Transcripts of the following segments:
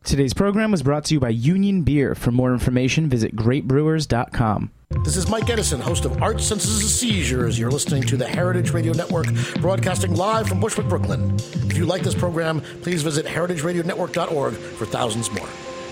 Today's program was brought to you by Union Beer. For more information, visit greatbrewers.com. This is Mike Edison, host of Art Senses a Seizures. You're listening to the Heritage Radio Network, broadcasting live from Bushwick, Brooklyn. If you like this program, please visit heritageradionetwork.org for thousands more.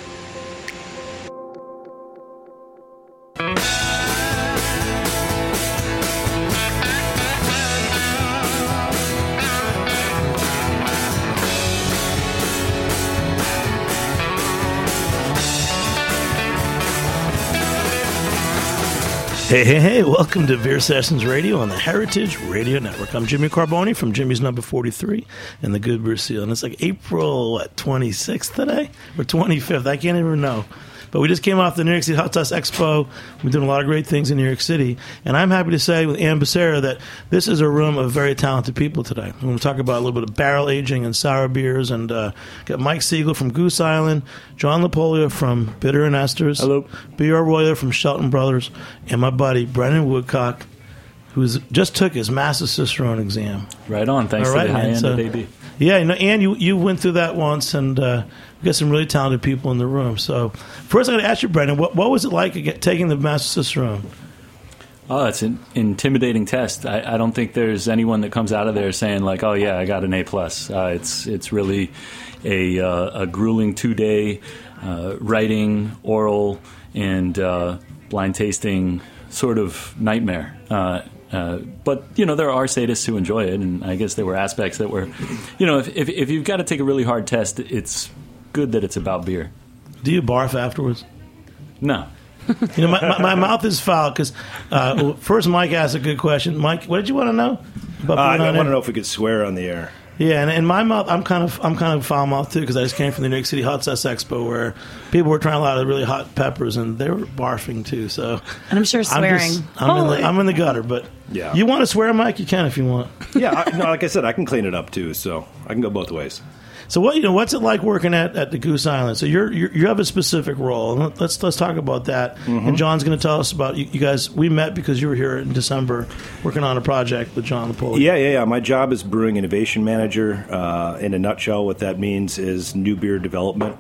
Hey, welcome to Beer Sessions Radio on the Heritage Radio Network. I'm Jimmy Carboni from Jimmy's Number 43 and the Good Beer Seal. And it's like April, 26th today? Or 25th? I can't even know. But we just came off the New York City Hot Sauce Expo. We're doing a lot of great things in New York City. And I'm happy to say with Ann Becerra that this is a room of very talented people today. We're going to talk about a little bit of barrel aging and sour beers. And got Mike Siegel from Goose Island, John Lapolia from Bitter and Esters. Hello. B.R. Royer from Shelton Brothers, and my buddy Brendan Woodcock, who just took his Master Cicerone exam. Right on. Thanks to the high end of AB. Yeah, and you went through that once, and we got some really talented people in the room. So first I'm going to ask you, Brendan, what was it like taking the Master Cicerone? Oh, it's an intimidating test. I don't think there's anyone that comes out of there saying like, oh yeah, I got an A+. It's really a grueling 2-day writing, oral, and blind tasting sort of nightmare. But, there are sadists who enjoy it, and I guess there were aspects that were, if you've got to take a really hard test, it's good that it's about beer. Do you barf afterwards? No. My mouth is foul because first Mike asked a good question. Mike, what did you want to know? I want to know if we could swear on the air. Yeah, and in my mouth, I'm kind of foul mouthed too because I just came from the New York City Hot Sauce Expo where people were trying a lot of really hot peppers and they were barfing too. So, and I'm sure swearing. I'm in the gutter, but yeah. You want to swear, Mike? You can if you want. Yeah, like I said, I can clean it up too, so I can go both ways. So what's it like working at the Goose Island? So you have a specific role. Let's talk about that. Mm-hmm. And John's going to tell us about you guys. We met because you were here in December working on a project with John Lapolia. Yeah. My job is brewing innovation manager. In a nutshell, what that means is new beer development.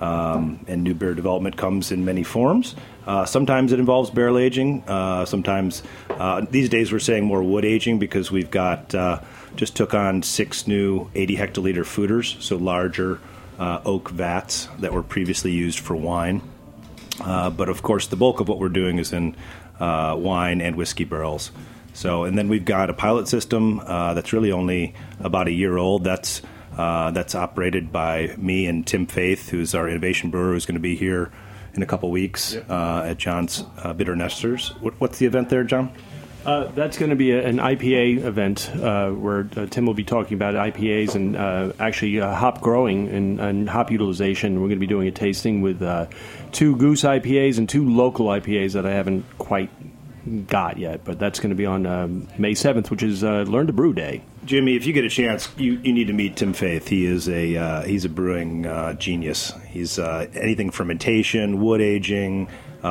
And new beer development comes in many forms. Sometimes it involves barrel aging. Sometimes these days we're saying more wood aging because we've got just took on 6 new 80 hectoliter foeders, so larger oak vats that were previously used for wine. But of course, the bulk of what we're doing is in wine and whiskey barrels. So, and then we've got a pilot system that's really only about a year old. That's operated by me and Tim Faith, who's our innovation brewer, who's going to be here in a couple weeks at John's Bitter and Esters. What's the event there, John? That's going to be an IPA event where Tim will be talking about IPAs and actually hop growing and hop utilization. We're going to be doing a tasting with 2 Goose IPAs and 2 local IPAs that I haven't quite got yet, but that's going to be on May 7th, which is Learn to Brew Day. Jimmy, if you get a chance, you need to meet Tim Faith. He is he's a brewing genius. He's anything fermentation, wood aging,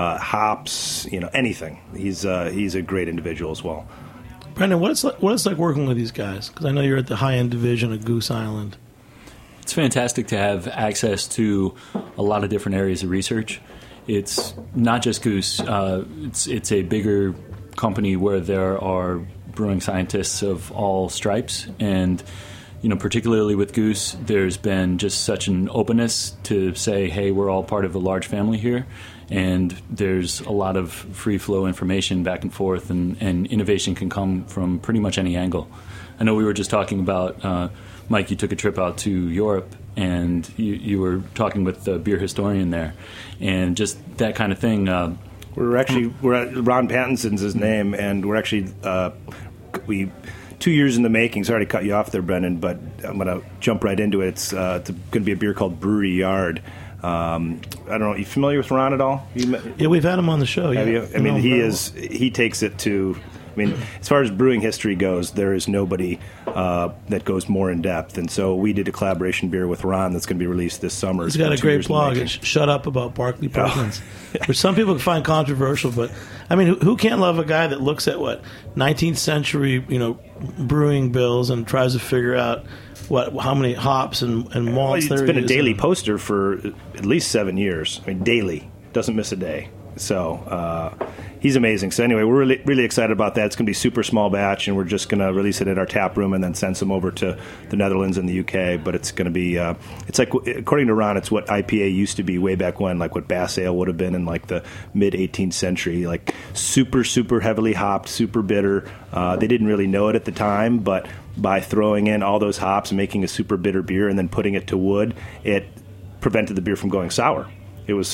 hops, anything. He's a great individual as well. Brendan, what it's like working with these guys? Because I know you're at the high end division of Goose Island. It's fantastic to have access to a lot of different areas of research. It's not just Goose. It's a bigger company where there are brewing scientists of all stripes, and particularly with Goose, there's been just such an openness to say, hey, we're all part of a large family here, and there's a lot of free flow information back and forth, and innovation can come from pretty much any angle. I know we were just talking about, Mike, you took a trip out to Europe, and you were talking with the beer historian there, and just that kind of thing. We're at Ron Pattinson's his name, and we're actually 2 years in the making. Sorry to cut you off there, Brendan, but I'm going to jump right into it. It's going to be a beer called Brewery Yard. I don't know. Are you familiar with Ron at all? Yeah, we've had him on the show. Have you? I mean, he takes it to. I mean, as far as brewing history goes, there is nobody that goes more in depth. And so we did a collaboration beer with Ron that's going to be released this summer. He's got a great blog. Shut Up About Barclay Perkins, which some people find controversial. But, I mean, who can't love a guy that looks at, 19th century, brewing bills and tries to figure out how many hops and malts It's they're been a using. daily poster for at least 7 years. I mean, daily. Doesn't miss a day. So he's amazing. So anyway, we're really excited about that. It's going to be super small batch, and we're just going to release it at our tap room and then send some over to the Netherlands and the UK. But it's going to be, it's like, according to Ron, it's what IPA used to be way back when, like what Bass Ale would have been in like the mid-18th century, like super, super heavily hopped, super bitter. They didn't really know it at the time, but by throwing in all those hops and making a super bitter beer and then putting it to wood, it prevented the beer from going sour. It was,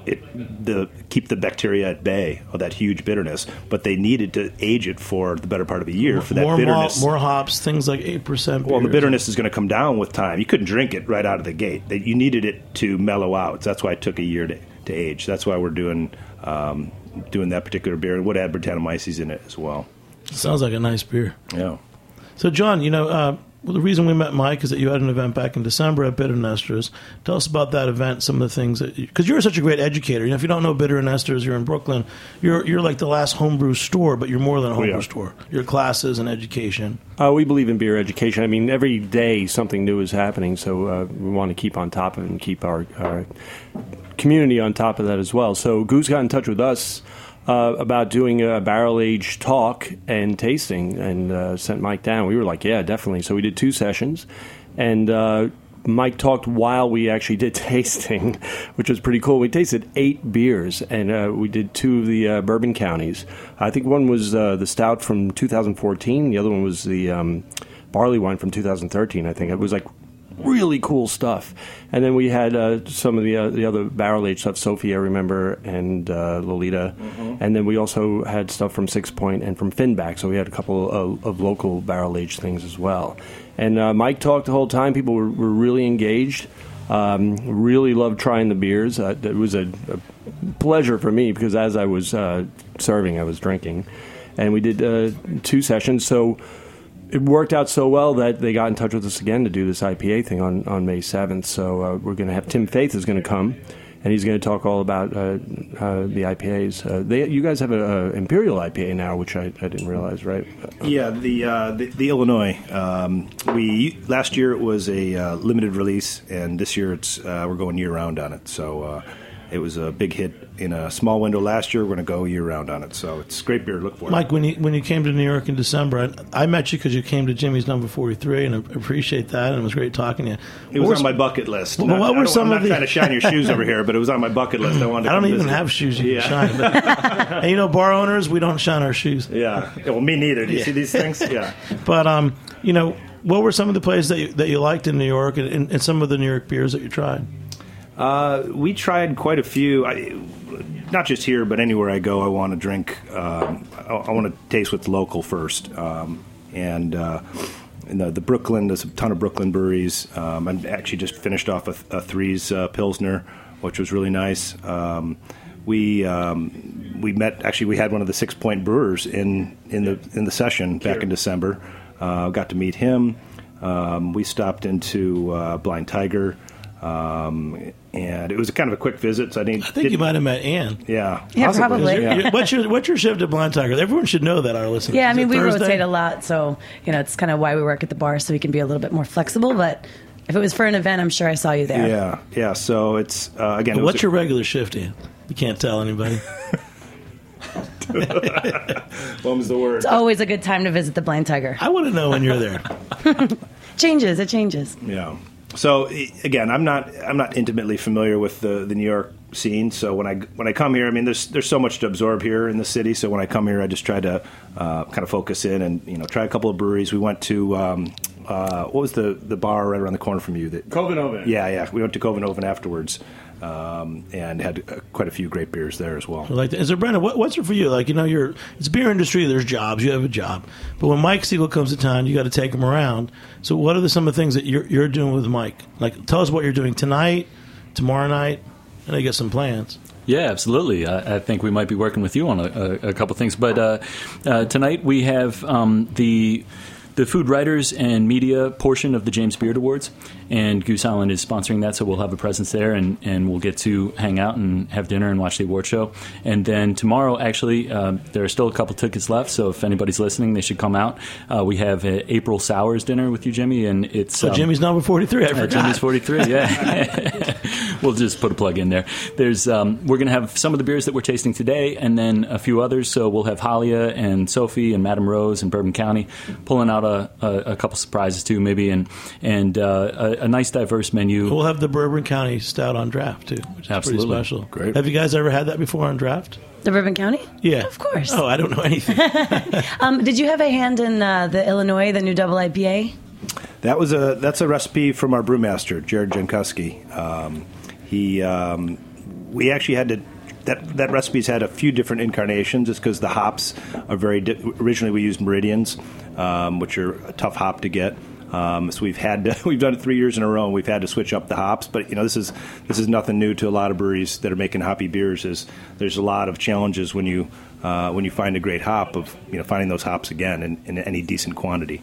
keep the bacteria at bay of that huge bitterness, but they needed to age it for the better part of a year for that more bitterness. More hops, things like 8%. Well, the bitterness is going to come down with time. You couldn't drink it right out of the gate. You needed it to mellow out. So that's why it took a year to age. That's why we're doing that particular beer. And would add Brettanomyces in it as well. Sounds like a nice beer. Yeah. So, John, the reason we met Mike is that you had an event back in December at Bitter Nesters. Tell us about that event, some of the things that because you're such a great educator. If you don't know Bitter Nesters, you're in Brooklyn. You're like the last homebrew store, but you're more than a homebrew store. Your classes and education. We believe in beer education. I mean, every day something new is happening, so we want to keep on top of it and keep our community on top of that as well. So Goose got in touch with us about doing a barrel-aged talk and tasting, and sent Mike down. We were like, yeah, definitely. So we did 2 sessions, and Mike talked while we actually did tasting, which was pretty cool. We tasted 8 beers, and we did 2 of the bourbon counties. I think one was the stout from 2014. The other one was the barley wine from 2013, I think. It was like really cool stuff. And then we had some of the other barrel-aged stuff, Sophie, I remember, and Lolita. Mm-hmm. And then we also had stuff from Six Point and from Finback, so we had a couple of local barrel-aged things as well. And Mike talked the whole time. People were really engaged, really loved trying the beers. It was a pleasure for me because as I was serving, I was drinking. And we did 2 sessions, so it worked out so well that they got in touch with us again to do this IPA thing on May 7th. So we're going to have Tim Faith is going to come, and he's going to talk all about the IPAs. You guys have an Imperial IPA now, which I didn't realize, right? Yeah, the Illinois. Last year it was a limited release, and this year we're going year round on it. So it was a big hit in a small window last year. We're going to go year round on it. So it's great beer. Look for it. Mike, when you came to New York in December, I met you because you came to Jimmy's number 43, and I appreciate that, and it was great talking to you. It was on my bucket list. Well, what were some of the... I'm not trying to shine your shoes over here, but it was on my bucket list. I don't even have shoes you can shine. But, and bar owners, we don't shine our shoes. Yeah. Well, me neither. Do you see these things? Yeah. But, what were some of the places that you liked in New York and some of the New York beers that you tried? We tried quite a few. Not just here, but anywhere I go, I want to drink. I want to taste what's local first. In the Brooklyn, there's a ton of Brooklyn breweries. I actually just finished off a Threes Pilsner, which was really nice. We met. Actually, we had one of the 6 Point brewers in the session back in December. Got to meet him. We stopped into Blind Tiger. And it was kind of a quick visit. So I think you might have met Ann. Yeah, probably. Yeah. What's your shift at Blind Tiger? Everyone should know that, our listeners. Yeah, I mean, we rotate a lot, so it's kind of why we work at the bar, so we can be a little bit more flexible. But if it was for an event, I'm sure I saw you there. Yeah. So it's again. What's your regular shift, Ann? You can't tell anybody. What was the word? It's always a good time to visit the Blind Tiger. I want to know when you're there. It changes. Yeah. So again, I'm not intimately familiar with the New York scene. So when I come here, I mean, there's so much to absorb here in the city. So when I come here, I just try to kind of focus in and try a couple of breweries. We went to what was the bar right around the corner from you? Coven. Yeah. We went to Coven afterwards. And had quite a few great beers there as well. I like that. Is there, Brendan, what's it for you? It's beer industry, there's jobs, you have a job. But when Mike Siegel comes to town, you got to take him around. So what are some of the things that you're doing with Mike? Tell us what you're doing tonight, tomorrow night, and I get some plans. Yeah, absolutely. I think we might be working with you on a couple things. But tonight we have the the Food Writers and Media portion of the James Beard Awards, and Goose Island is sponsoring that, so we'll have a presence there, and we'll get to hang out and have dinner and watch the award show. And then tomorrow, actually, there are still a couple tickets left, so if anybody's listening, they should come out. We have an April Sours dinner with you, Jimmy, and it's... Jimmy's number 43, I forgot. Jimmy's 43, yeah. We'll just put a plug in there. There's we're going to have some of the beers that we're tasting today, and then a few others, so we'll have Halia and Sophie and Madame Rose and Bourbon County pulling out a couple surprises too, maybe, and a nice diverse menu. We'll have the Bourbon County Stout on draft too, which is Absolutely. pretty special. Great. Have you guys ever had that before on draft? The Bourbon County? Yeah, of course. Oh, I don't know anything. Did you have a hand in the Illinois, the new double IPA? That's a recipe from our brewmaster, Jared Jankowski. We actually had to. That recipe's had a few different incarnations, just because the hops are very. Originally, we used Meridians, which are a tough hop to get. So we've done it 3 years in a row, and we've had to switch up the hops. But this is nothing new to a lot of breweries that are making hoppy beers. There's a lot of challenges when you find a great hop of finding those hops again in any decent quantity.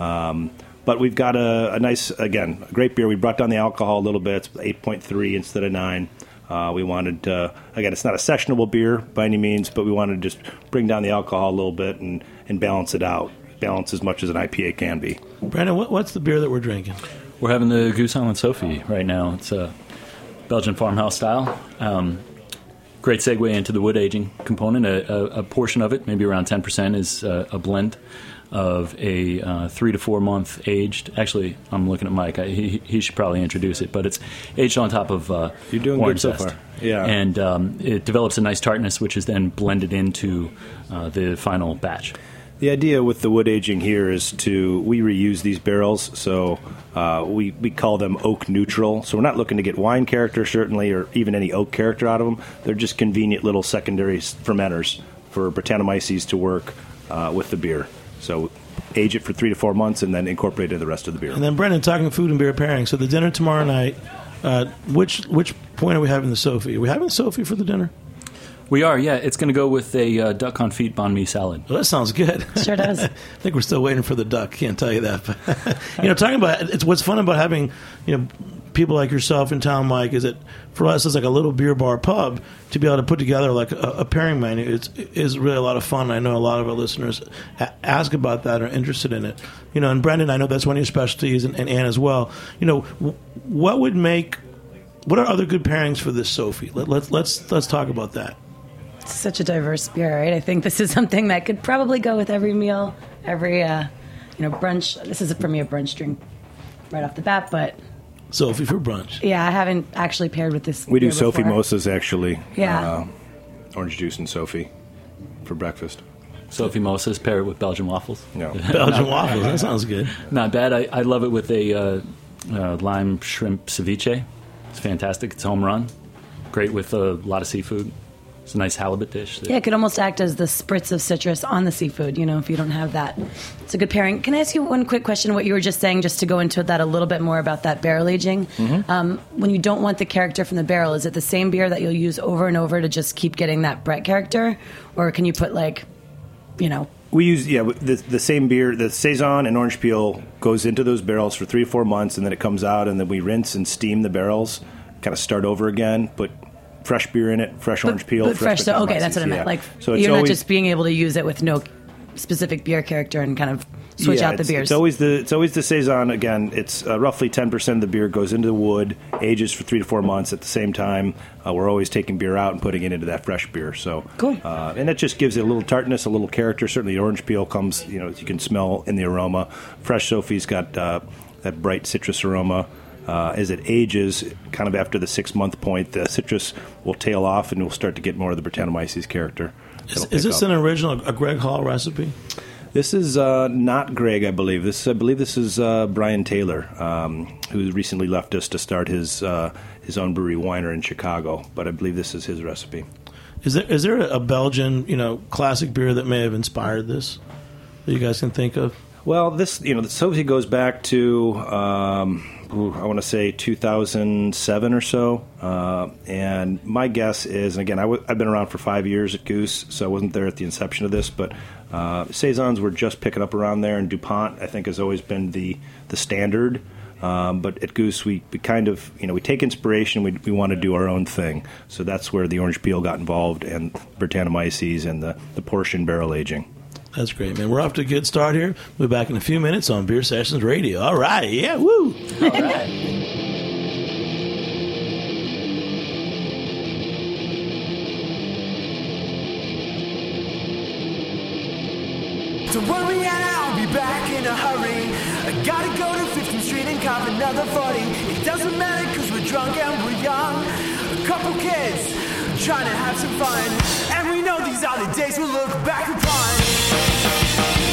But we've got a nice, again, a great beer. We brought down the alcohol a little bit. It's 8.3 instead of 9. We wanted, again, it's not a sessionable beer by any means, but we wanted to just bring down the alcohol a little bit and balance it out. Balance as much as an IPA can be. Brandon, what's the beer that we're drinking? We're having the Goose Island Sophie right now. It's a Belgian farmhouse style. Great segue into the wood aging component. A portion of it, maybe around 10%, is a blend of a 3 to 4 month aged. Actually, I'm looking at Mike. He should probably introduce it, but it's aged on top of You're doing good so far. Yeah, and it develops a nice tartness, which is then blended into the final batch. The idea with the wood aging here is we reuse these barrels, so we call them oak neutral. So we're not looking to get wine character, certainly, or even any oak character out of them. They're just convenient little secondary fermenters for Brettanomyces to work with the beer. So age it for 3 to 4 months and then incorporate it in the rest of the beer. And then, Brendan, talking food and beer pairing. So the dinner tomorrow night, which point are we having the Sophie? Are we having Sophie for the dinner? We are, yeah. It's going to go with a duck confit banh mi salad. Well, that sounds good. Sure does. I think we're still waiting for the duck. Can't tell you that. But, talking about it's what's fun about having people like yourself in town, Mike, is that for us it's like a little beer bar pub to be able to put together like a pairing menu. Is really a lot of fun. I know a lot of our listeners ask about that or are interested in it. And Brendan, I know that's one of your specialties, and Ann as well. What are other good pairings for this Sophie? Let's talk about that. It's such a diverse beer, right? I think this is something that could probably go with every meal, every brunch. This is for me a brunch drink right off the bat, but Sophie for brunch. Yeah, I haven't actually paired with this. We do beer Sophie before. Mosas, actually. Yeah. Orange juice and Sophie for breakfast. Sophie Mosas, pair it with Belgian waffles. No. Belgian waffles, that sounds good. Not bad. I love it with a lime shrimp ceviche. It's fantastic. It's home run. Great with a lot of seafood. It's a nice halibut dish. Yeah, it could almost act as the spritz of citrus on the seafood, if you don't have that. It's a good pairing. Can I ask you one quick question, what you were just saying, just to go into that a little bit more about that barrel aging? Mm-hmm. When you don't want the character from the barrel, is it the same beer that you'll use over and over to just keep getting that Brett character? Or can you put, We use, the same beer. The Saison and orange peel goes into those barrels for 3 to 4 months, and then it comes out, and then we rinse and steam the barrels, kind of start over again, put fresh beer in it, fresh orange peel. But fresh, so okay, that's what I meant. So you're not just being able to use it with no specific beer character and kind of switch out the beers. It's always the Saison. Again, it's roughly 10% of the beer goes into the wood, ages for 3 to 4 months. At the same time, we're always taking beer out and putting it into that fresh beer. So cool. And it just gives it a little tartness, a little character. Certainly, the orange peel comes. You can smell in the aroma. Fresh Sophie's got that bright citrus aroma. As it ages, kind of after the 6 month point, the citrus will tail off, and we'll start to get more of the Brettanomyces character. Is this an original, a Greg Hall recipe? This is not Greg, I believe. This is Brian Taylor, who recently left us to start his own brewery, Weiner, in Chicago. But I believe this is his recipe. Is there a Belgian, classic beer that may have inspired this that you guys can think of? Well, this the Sophie goes back to I want to say 2007 or so, and my guess is, and again, I've been around for 5 years at Goose, so I wasn't there at the inception of this, but saisons were just picking up around there, and DuPont I think has always been the standard. But at Goose, we kind of, we take inspiration. We want to do our own thing. So that's where the orange peel got involved, and Brettanomyces and the portion barrel aging. That's great, man. We're off to a good start here. We'll be back in a few minutes on Beer Sessions Radio. All right. Yeah, woo. All right. Don't worry, I'll be back in a hurry. I gotta go to 15th Street and cop another 40. It doesn't matter cause we're drunk and we're young. A couple kids trying to have some fun. And we know these are the days we'll look back upon.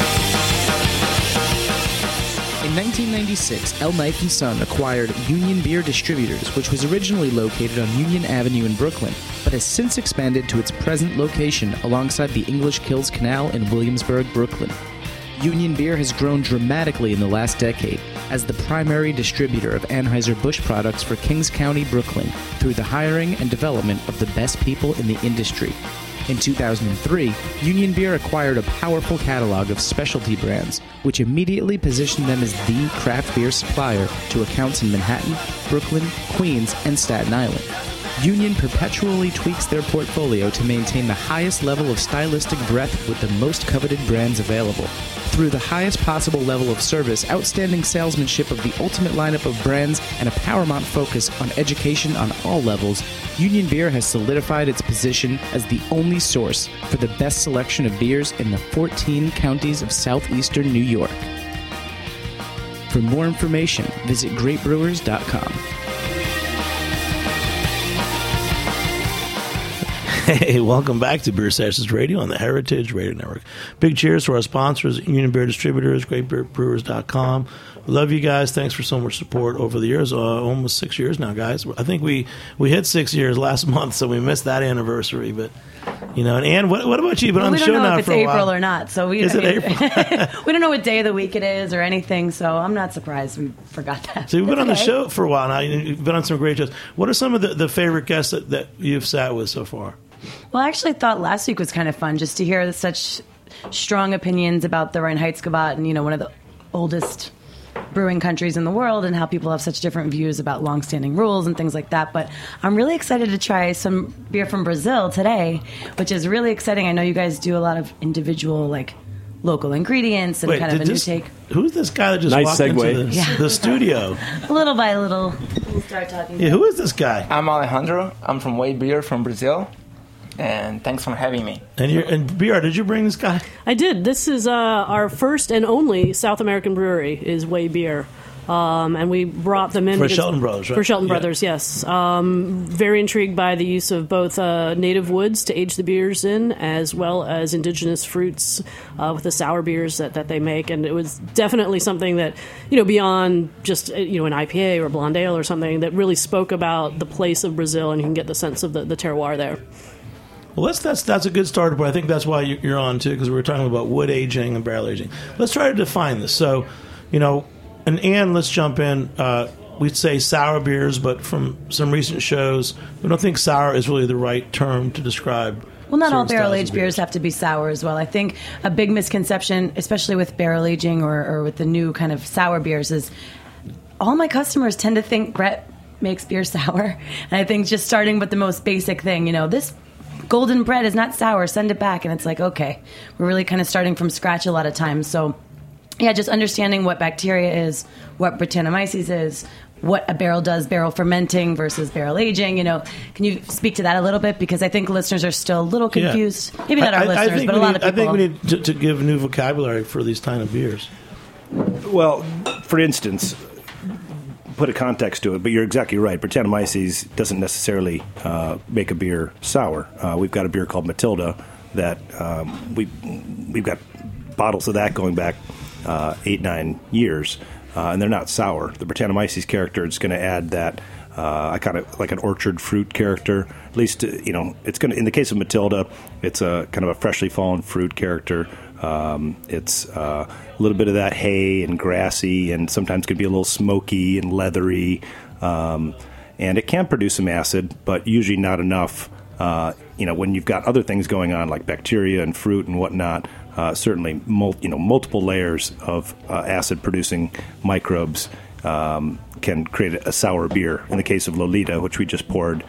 In 1996, El Knife & Son acquired Union Beer Distributors, which was originally located on Union Avenue in Brooklyn, but has since expanded to its present location alongside the English Kills Canal in Williamsburg, Brooklyn. Union Beer has grown dramatically in the last decade as the primary distributor of Anheuser-Busch products for Kings County, Brooklyn, through the hiring and development of the best people in the industry. In 2003, Union Beer acquired a powerful catalog of specialty brands, which immediately positioned them as the craft beer supplier to accounts in Manhattan, Brooklyn, Queens, and Staten Island. Union perpetually tweaks their portfolio to maintain the highest level of stylistic breadth with the most coveted brands available. Through the highest possible level of service, outstanding salesmanship of the ultimate lineup of brands, and a paramount focus on education on all levels, Union Beer has solidified its position as the only source for the best selection of beers in the 14 counties of southeastern New York. For more information, visit greatbrewers.com. Hey, welcome back to Beer Sessions Radio on the Heritage Radio Network. Big cheers to our sponsors, Union Beer Distributors, GreatBeerBrewers.com. We love you guys. Thanks for so much support over the years. Almost 6 years now, guys. I think we hit 6 years last month, so we missed that anniversary. But, and Ann, what about you? You've been on the show now for a while. We don't know if it's April or not. So Is it April? We don't know what day of the week it is or anything, so I'm not surprised we forgot that. So you've been on the show for a while now. You've been on some great shows. What are some of the favorite guests that you've sat with so far? Well, I actually thought last week was kind of fun just to hear such strong opinions about the Reinheitsgebot and, one of the oldest brewing countries in the world and how people have such different views about longstanding rules and things like that. But I'm really excited to try some beer from Brazil today, which is really exciting. I know you guys do a lot of individual, local ingredients and kind of a new take. Who's this guy that just walked into the studio? Little by little, we'll start talking. Yeah, who is this guy? I'm Alejandro. I'm from Way Beer from Brazil. And thanks for having me. And BR, did you bring this guy? I did. This is our first and only South American brewery is Way Beer. And we brought them in. For Shelton Brothers, right? For Shelton Brothers, yes. Very intrigued by the use of both native woods to age the beers in, as well as indigenous fruits with the sour beers that they make. And it was definitely something that, beyond just, an IPA or a blonde ale or something, that really spoke about the place of Brazil, and you can get the sense of the terroir there. Well, that's a good starter point. I think that's why you're on, too, because we were talking about wood aging and barrel aging. Let's try to define this. So, and Ann, let's jump in. We'd say sour beers, but from some recent shows, we don't think sour is really the right term to describe. Well, not all barrel-aged beers have to be sour as well. I think a big misconception, especially with barrel aging or with the new kind of sour beers, is all my customers tend to think Brett makes beer sour. And I think just starting with the most basic thing, this golden bread is not sour, send it back. And it's like, okay, we're really kind of starting from scratch a lot of times. So, yeah, just understanding what bacteria is, what Brettanomyces is, what a barrel does, barrel fermenting versus barrel aging. Can you speak to that a little bit? Because I think listeners are still a little confused. Yeah. Maybe not our listeners, but a lot of people. I think we need to give new vocabulary for these kind of beers. Well, for instance, put a context to it, but you're exactly right. Brettanomyces doesn't necessarily make a beer sour. We've got a beer called Matilda that we've got bottles of that going back 8-9 years, and they're not sour. The Brettanomyces character is going to add that kind of like an orchard fruit character. At least it's going to. In the case of Matilda, it's a kind of a freshly fallen fruit character. It's a little bit of that hay and grassy, and sometimes can be a little smoky and leathery. And it can produce some acid, but usually not enough. When you've got other things going on like bacteria and fruit and whatnot, certainly multiple layers of acid-producing microbes can create a sour beer. In the case of Lolita, which we just poured,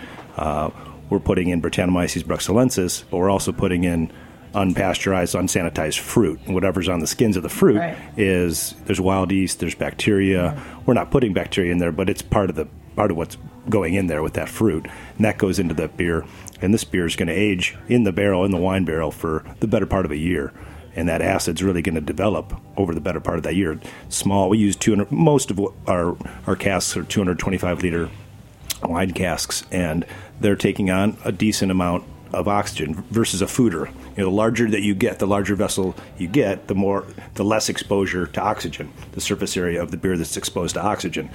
we're putting in Brettanomyces bruxellensis, but we're also putting in unpasteurized, unsanitized fruit. And whatever's on the skins of the fruit there's wild yeast, there's bacteria. We're not putting bacteria in there, but it's part of what's going in there with that fruit, and that goes into the beer. And this beer is going to age in the wine barrel, for the better part of a year. And that acid's really going to develop over the better part of that year. Small, we use 200. Most of our casks are 225-liter wine casks, and they're taking on a decent amount of oxygen versus a foeder. The larger that you get, the larger vessel you get, the less exposure to oxygen, the surface area of the beer that's exposed to oxygen.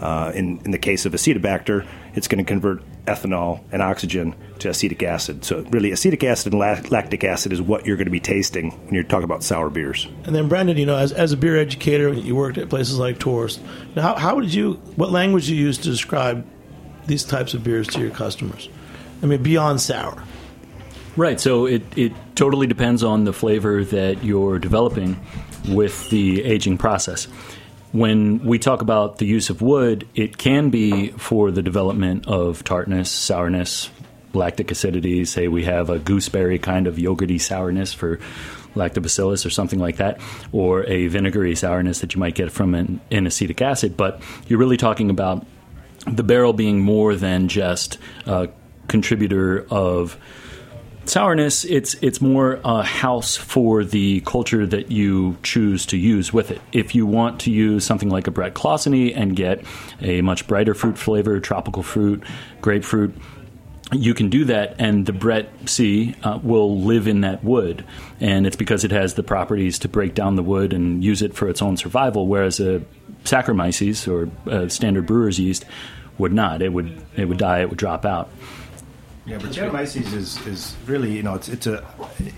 In the case of Acetobacter, it's going to convert ethanol and oxygen to acetic acid. So really, acetic acid and lactic acid is what you're going to be tasting when you're talking about sour beers. And then, Brendan, as a beer educator, you worked at places like Tours. Now, what language did you use to describe these types of beers to your customers? I mean, beyond sour. Right, so it totally depends on the flavor that you're developing with the aging process. When we talk about the use of wood, it can be for the development of tartness, sourness, lactic acidity. Say we have a gooseberry kind of yogurty sourness for lactobacillus or something like that, or a vinegary sourness that you might get from an acetic acid. But you're really talking about the barrel being more than just a contributor of sourness. It's more a house for the culture that you choose to use with it. If you want to use something like a Brett Clauseny and get a much brighter fruit flavor, tropical fruit, grapefruit, you can do that, and the Brett C will live in that wood, and it's because it has the properties to break down the wood and use it for its own survival, whereas a Saccharomyces or a standard brewer's yeast would not. It would die, it would drop out. Yeah, but Brettanomyces is really, it's a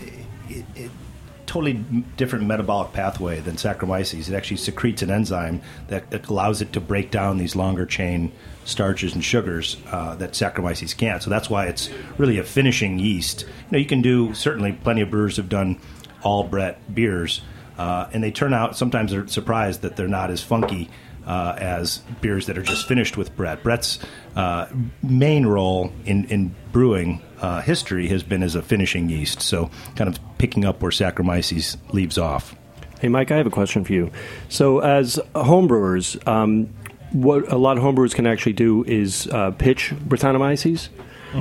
totally different metabolic pathway than Saccharomyces. It actually secretes an enzyme that allows it to break down these longer chain starches and sugars that Saccharomyces can't. So that's why it's really a finishing yeast. You can do, certainly plenty of brewers have done all Brett beers, and they turn out, sometimes they're surprised that they're not as funky as beers that are just finished with Brett. Brett's main role in brewing history has been as a finishing yeast, so kind of picking up where Saccharomyces leaves off. Hey, Mike, I have a question for you. So as homebrewers, what a lot of homebrewers can actually do is pitch Brettanomyces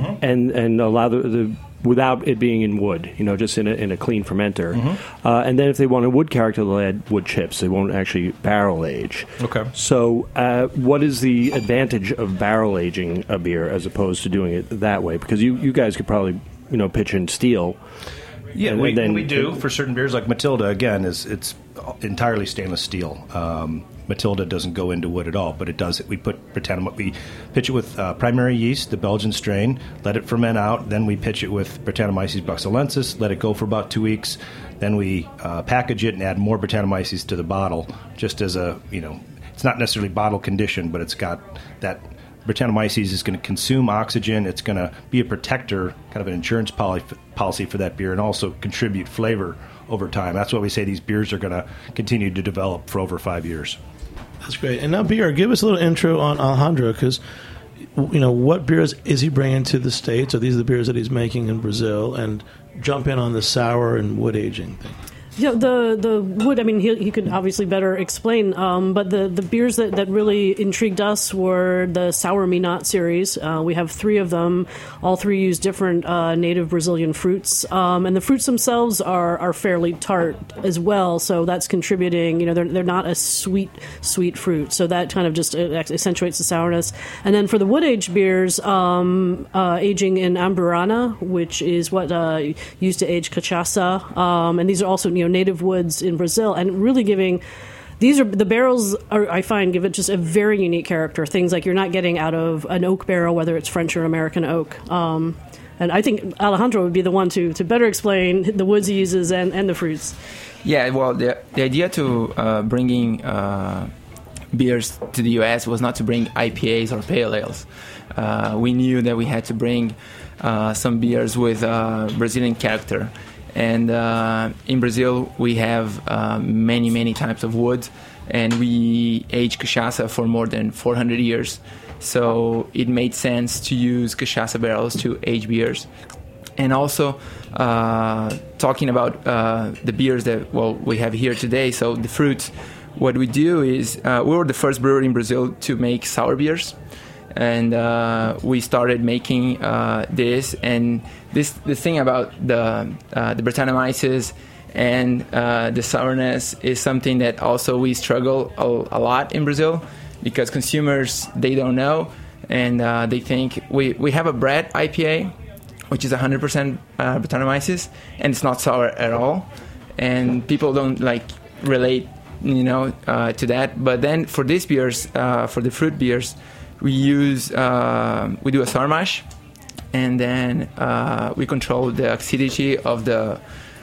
and allow the without it being in wood, just in a clean fermenter. And then if they want a wood character, they'll add wood chips. They won't actually barrel age. Okay. So what is the advantage of barrel aging a beer as opposed to doing it that way? Because you guys could probably, pitch in steel. Yeah, we do. For certain beers like Matilda, again, it's entirely stainless steel. Matilda doesn't go into wood at all, but it does. We pitch it with primary yeast, the Belgian strain, let it ferment out. Then we pitch it with Brettanomyces bruxellensis, let it go for about 2 weeks. Then we package it and add more Brettanomyces to the bottle, just as it's not necessarily bottle conditioned, but it's got that. Brettanomyces is going to consume oxygen. It's going to be a protector, kind of an insurance policy for that beer, and also contribute flavor over time. That's why we say these beers are going to continue to develop for over 5 years. That's great. And now, BR, give us a little intro on Alejandro, because what beers is he bringing to the States? Are these the beers that he's making in Brazil? And jump in on the sour and wood aging thing. Yeah, the wood, I mean, he could obviously better explain, but the beers that really intrigued us were the Sour Me Not series. We have 3 of them. All 3 use different native Brazilian fruits, and the fruits themselves are fairly tart as well, so that's contributing. They're not a sweet fruit, so that kind of just accentuates the sourness. And then for the wood-aged beers, aging in Amburana, which is what used to age cachaça, and these are also, native woods in Brazil, and really giving the barrels I find give it just a very unique character. Things like you're not getting out of an oak barrel, whether it's French or American oak. And I think Alejandro would be the one to better explain the woods he uses and the fruits. Yeah, well, the idea to bringing beers to the U.S. was not to bring IPAs or pale ales. We knew that we had to bring some beers with Brazilian character. And in Brazil, we have many types of wood, and we age cachaça for more than 400 years. So it made sense to use cachaça barrels to age beers. And also, talking about the beers that we have here today, so the fruits, what we do is we were the first brewery in Brazil to make sour beers. And we started making this, and the thing about the Brettanomyces and the sourness is something that also we struggle a lot in Brazil, because consumers, they don't know, and they think we have a Brett IPA, which is 100% Brettanomyces, and it's not sour at all, and people don't relate to that. But then for these beers, for the fruit beers, we do a sour mash, and then we control the acidity of the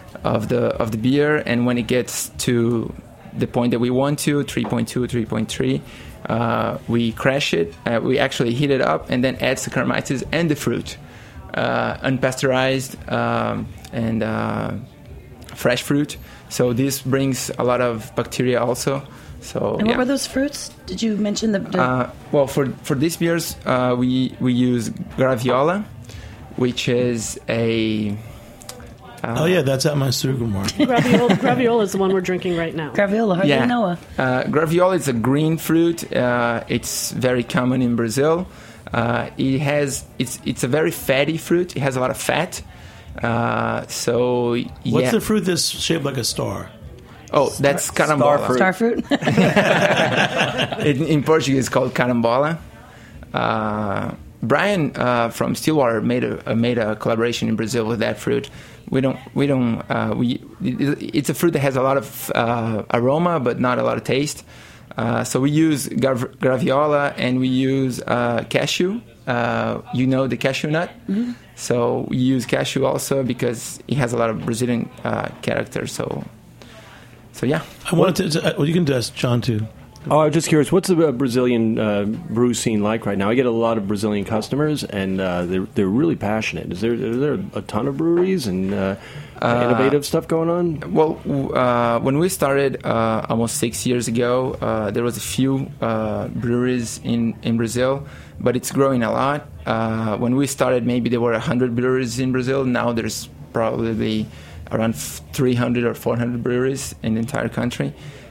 beer, and when it gets to the point that we want to, 3.2, 3.3, we crash it. We actually heat it up and then add Saccharomyces and the fruit, unpasteurized and fresh fruit. So this brings a lot of bacteria also. So, and what were those fruits? Did you mention well, for these beers, we use Graviola, which is a... that's at my supermarket. Graviola is the one we're drinking right now. Graviola, how do you know? Graviola is a green fruit. It's very common in Brazil. It's a very fatty fruit. It has a lot of fat. What's the fruit that's shaped like a star? Oh, that's carambola. Star fruit. In Portuguese, it's called carambola. Brian from Stillwater made a collaboration in Brazil with that fruit. It's a fruit that has a lot of aroma, but not a lot of taste. So we use Graviola, and we use cashew. The cashew nut. Mm-hmm. So we use cashew also because it has a lot of Brazilian character. So yeah. I wanted to. You can ask John too. Oh, I'm just curious. What's the Brazilian brew scene like right now? I get a lot of Brazilian customers, and they're really passionate. Is there a ton of breweries and innovative stuff going on? Well, when we started almost 6 years ago, there was a few breweries in Brazil, but it's growing a lot. When we started, maybe there were 100 breweries in Brazil. Now there's probably around 300 or 400 breweries in the entire country.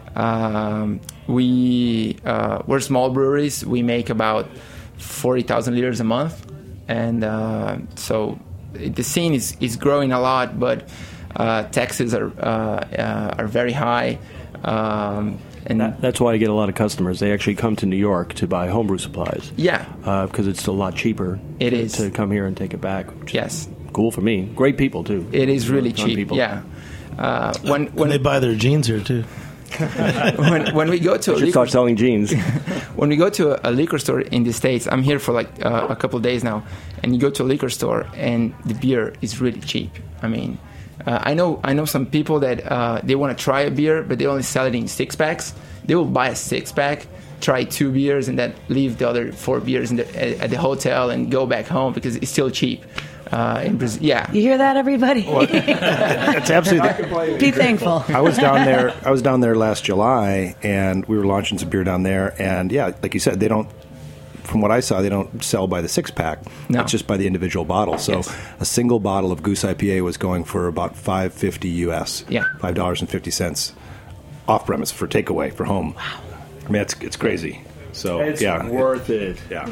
We're small breweries. We make about 40,000 liters a month, and so the scene is growing a lot. But taxes are very high, and that's why I get a lot of customers. They actually come to New York to buy homebrew supplies. Yeah, because it's a lot cheaper. It is to come here and take it back. Yes, cool for me. Great people too. It is really cheap. People. Yeah. When they buy their jeans here too. when we go to a liquor start selling jeans. When we go to a liquor store in the States, I'm here for a couple of days now, and you go to a liquor store and the beer is really cheap. I mean, I know some people that they want to try a beer, but they only sell it in 6-packs. They will buy a 6-pack, try 2 beers, and then leave the other 4 beers at the hotel and go back home because it's still cheap. In Brazil, yeah. You hear that, everybody? That's absolutely. Be thankful. I was down there last July, and we were launching some beer down there. And yeah, like you said, they don't. From what I saw, they don't sell by the 6-pack. No. It's just by the individual bottle. So yes. A single bottle of Goose IPA was going for about $5.50 US. Yeah, $5.50 off premise for takeaway for home. Wow. I mean, it's crazy. So it's worth it. Yeah.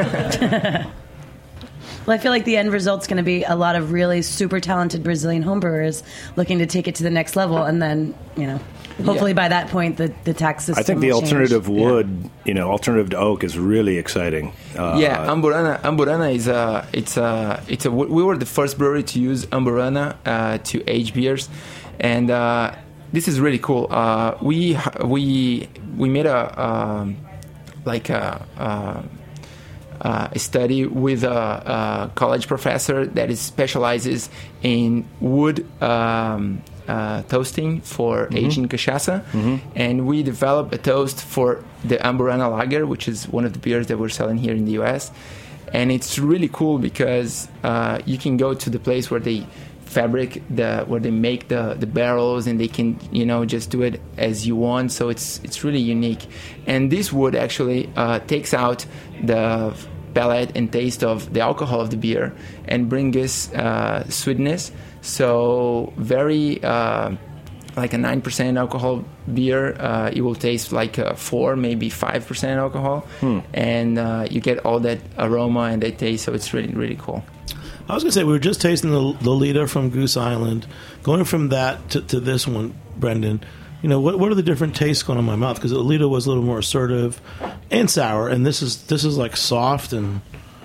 Well, I feel like the end result's going to be a lot of really super talented Brazilian homebrewers looking to take it to the next level, and then, hopefully by that point the tax system. I think the alternative change. wood, alternative to oak, is really exciting. Amburana is we were the first brewery to use Amburana to age beers, and this is really cool. We made study with a college professor that specializes in wood toasting for aging cachaça, and we developed a toast for the Amburana Lager, which is one of the beers that we're selling here in the U.S. And it's really cool because you can go to the place where they where they make the barrels, and they can just do it as you want. So it's really unique. And this wood actually takes out the palate and taste of the alcohol of the beer and brings us sweetness. So very like a 9% alcohol beer, it will taste like 4, maybe 5% alcohol, and you get all that aroma and that taste. So it's really, really cool. I was going to say, we were just tasting the Lolita from Goose Island. Going from that to this one, Brendan, what are the different tastes going on in my mouth? Because Lolita was a little more assertive and sour, and this is like soft and,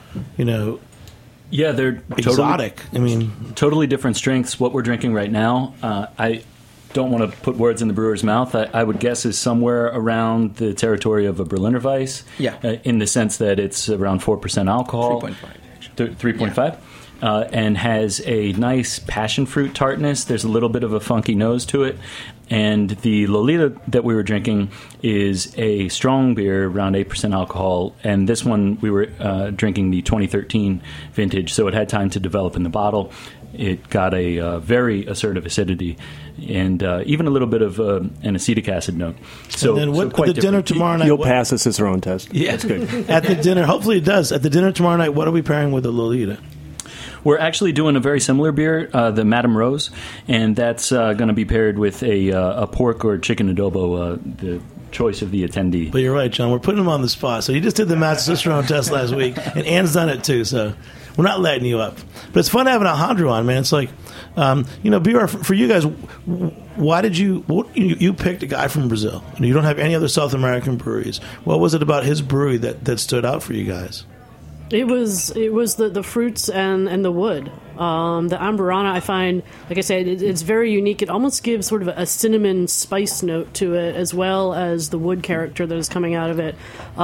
yeah, they're exotic. Totally different strengths. What we're drinking right now, I don't want to put words in the brewer's mouth. I would guess is somewhere around the territory of a Berliner Weiss. Yeah. In the sense that it's around 4% alcohol. 3.5, actually. 3.5. Yeah. And has a nice passion fruit tartness. There's a little bit of a funky nose to it. And the Lolita that we were drinking is a strong beer, around 8% alcohol. And this one, we were drinking the 2013 vintage, so it had time to develop in the bottle. It got a very assertive acidity and even a little bit of an acetic acid note. So, and then quite the dinner different. tomorrow night? You'll pass the Cicerone test. Yeah. That's good. At the dinner, hopefully it does. At the dinner tomorrow night, what are we pairing with the Lolita? We're actually doing a very similar beer, the Madame Rose, and that's going to be paired with a pork or chicken adobo, the choice of the attendee. But you're right, John. We're putting him on the spot. So you just did the Master Cicerone test last week, and Anne's done it too. So we're not letting you up. But it's fun having Alejandro on, man. It's like, BR, for you guys, why did you picked a guy from Brazil? You don't have any other South American breweries. What was it about his brewery that stood out for you guys? It was the fruits and the wood. The Amburana, I find, like I said, it's very unique. It almost gives sort of a cinnamon spice note to it, as well as the wood character that is coming out of it.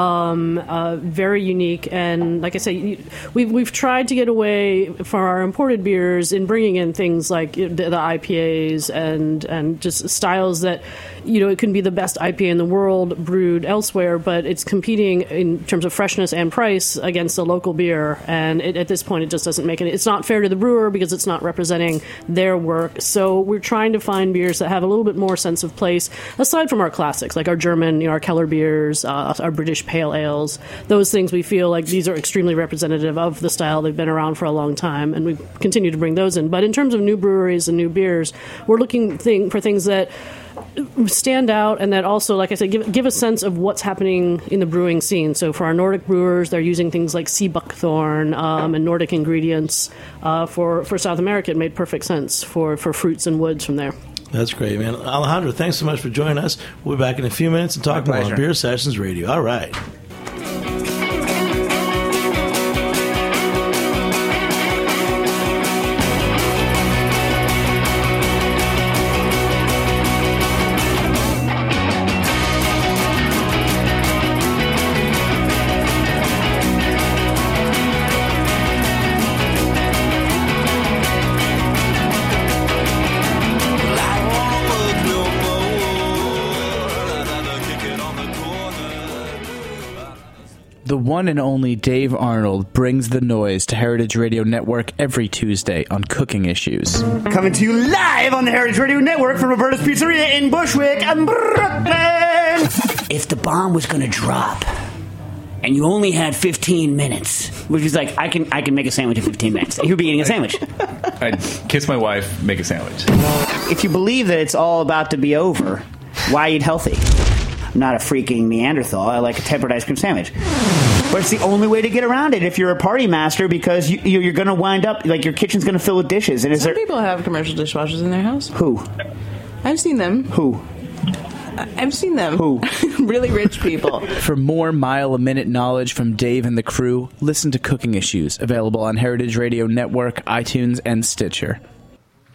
Very unique, and like I say, we've tried to get away from our imported beers in bringing in things like the IPAs and just styles that, it can be the best IPA in the world brewed elsewhere, but it's competing in terms of freshness and price against a local beer, and at this point, it just doesn't make it. It's not fair to the brewer because it's not representing their work. So we're trying to find beers that have a little bit more sense of place, aside from our classics, like our German, our Keller beers, our British pale ales. Those things, we feel like these are extremely representative of the style. They've been around for a long time, and we continue to bring those in. But in terms of new breweries and new beers, we're looking for things that stand out and that also, like I said, give a sense of what's happening in the brewing scene. So for our Nordic brewers, they're using things like sea buckthorn and Nordic ingredients. For South America, it made perfect sense for fruits and woods from there. That's great, man. Alejandro, thanks so much for joining us. We'll be back in a few minutes and talk more on Beer Sessions Radio. All right. The one and only Dave Arnold brings the noise to Heritage Radio Network every Tuesday on Cooking Issues. Coming to you live on the Heritage Radio Network from Roberta's Pizzeria in Bushwick, Brooklyn. If the bomb was going to drop and you only had 15 minutes, which is like, I can make a sandwich in 15 minutes. You'd be eating a sandwich. I'd kiss my wife, make a sandwich. If you believe that it's all about to be over, why eat healthy? I'm not a freaking Neanderthal. I like a tempered ice cream sandwich. But it's the only way to get around it if you're a party master, because you're going to wind up, like, your kitchen's going to fill with dishes. And Some people have commercial dishwashers in their house. Who? I've seen them. Who? I've seen them. Who? Really rich people. For more mile-a-minute knowledge from Dave and the crew, listen to Cooking Issues, available on Heritage Radio Network, iTunes, and Stitcher.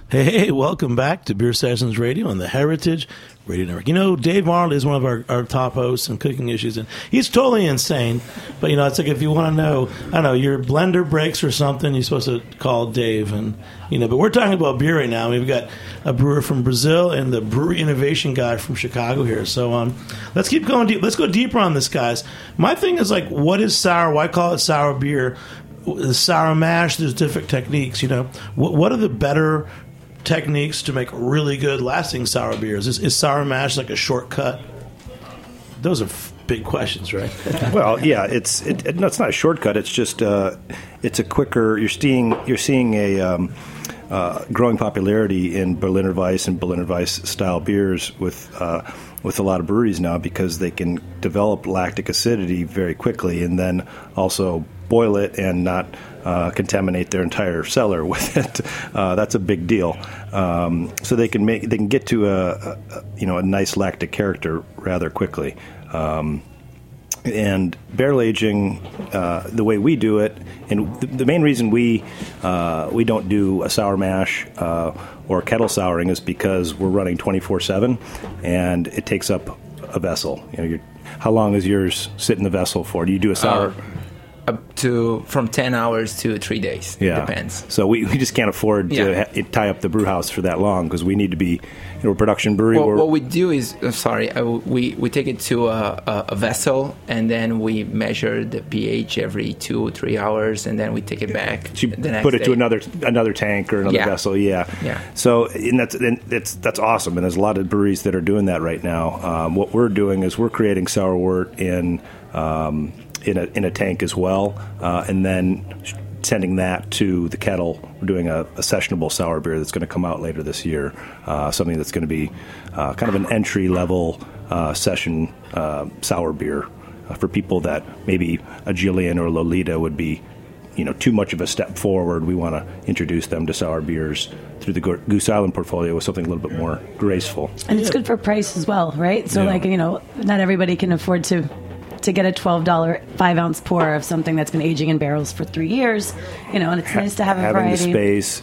Hey, welcome back to Beer Sessions Radio on the Heritage Radio Network. You know, Dave Marley is one of our top hosts in Cooking Issues, and he's totally insane. But, you know, it's like if you want to know, I don't know, your blender breaks or something, you're supposed to call Dave. And, you know, but we're talking about beer right now. We've got a brewer from Brazil and the brewery innovation guy from Chicago here. So let's keep going deep. Let's go deeper on this, guys. My thing is, like, what is sour? Why call it sour beer? The sour mash, there's different techniques, you know. What are the better techniques to make really good lasting sour beers? Is sour mash like a shortcut? Those are big questions, right? Well, yeah, it's not a shortcut. It's just it's a quicker. You're seeing a growing popularity in Berliner Weiss and Berliner Weiss style beers with a lot of breweries now, because they can develop lactic acidity very quickly and then also boil it and not contaminate their entire cellar with it. That's a big deal. So they can get to a nice lactic character rather quickly. And barrel aging, the way we do it, and the main reason we don't do a sour mash or kettle souring is because we're running 24/7, and it takes up a vessel. You know, how long does yours sit in the vessel for? Do you do a sour? Up to from 10 hours to 3 days. Yeah. Depends. So we just can't afford to tie up the brew house for that long, because we need to be, a production brewery. Well, what we do is, we take it to a vessel, and then we measure the pH every 2-3 hours, and then we take it back. So you the next put it day. to another tank or another vessel. Yeah. So that's awesome, and there's a lot of breweries that are doing that right now. What we're doing is we're creating sour wort in a tank as well, and then sending that to the kettle. We're doing a sessionable sour beer that's going to come out later this year, something that's going to be kind of an entry-level session sour beer for people that maybe a Jillian or Lolita would be too much of a step forward. We want to introduce them to sour beers through the Goose Island portfolio with something a little bit more graceful. And it's good for price as well, right? So, not everybody can afford to get a $12 5-ounce pour of something that's been aging in barrels for 3 years, and it's nice to have a variety. Having the space,